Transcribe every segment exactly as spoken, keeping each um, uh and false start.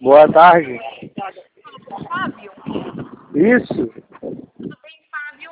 Boa tarde. Fábio? Isso. Tudo bem, Fábio?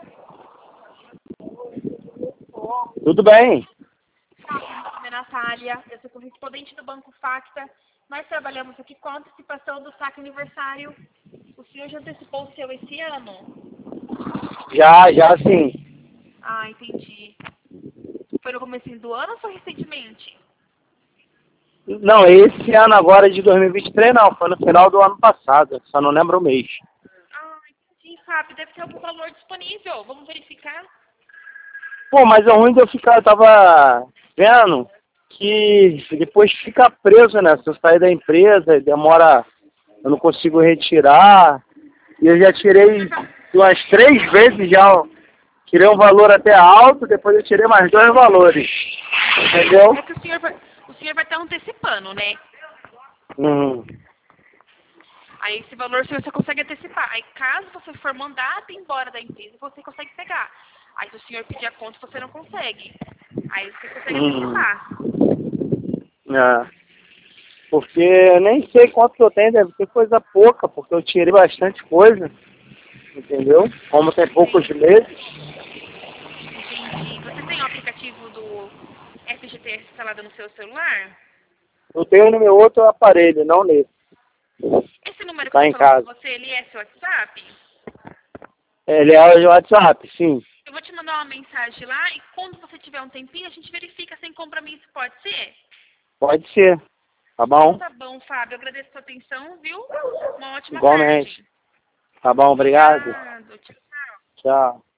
Tudo bem. Fábio, meu nome é Natália, eu sou correspondente do Banco Facta. Nós trabalhamos aqui com a antecipação do saque aniversário. O senhor já antecipou o seu esse ano? Já, já sim. Ah, entendi. Foi no começo do ano ou foi recentemente? Não, esse ano agora de dois mil e vinte e três não, foi no final do ano passado, só não lembro o mês. Ah, entendi, Fábio. Deve ter algum valor disponível. Vamos verificar? Pô, mas é ruim de eu ficar, eu tava vendo que depois fica preso, né? Se eu sair da empresa, demora, eu não consigo retirar. E eu já tirei umas três vezes já, tirei um valor até alto, depois eu tirei mais dois valores. Entendeu? É que o senhor vai, o senhor vai estar antecipando, né? Uhum. Aí esse valor você consegue antecipar. Aí caso você for mandado embora da empresa, você consegue pegar. Aí se o senhor pedir a conta, você não consegue. Aí você consegue Uhum. antecipar. É. Porque eu nem sei quanto que eu tenho, deve ser coisa pouca, porque eu tirei bastante coisa, entendeu? Como tem poucos Entendi. meses. Entendi. Você tem o aplicativo do F G T S instalado no seu celular? Eu tenho no meu outro aparelho, não nesse. Esse número que eu Tá tô em falando com casa. você, ele é seu WhatsApp? Ele é o WhatsApp, sim. Eu vou te mandar uma mensagem lá e quando você tiver um tempinho, a gente verifica sem compromisso, pode ser? Pode ser. Tá Então bom? tá bom, Fábio. Eu agradeço a sua atenção, viu? Uma ótima Igualmente. tarde. Tá bom, obrigado. Obrigado. Tchau. Tchau.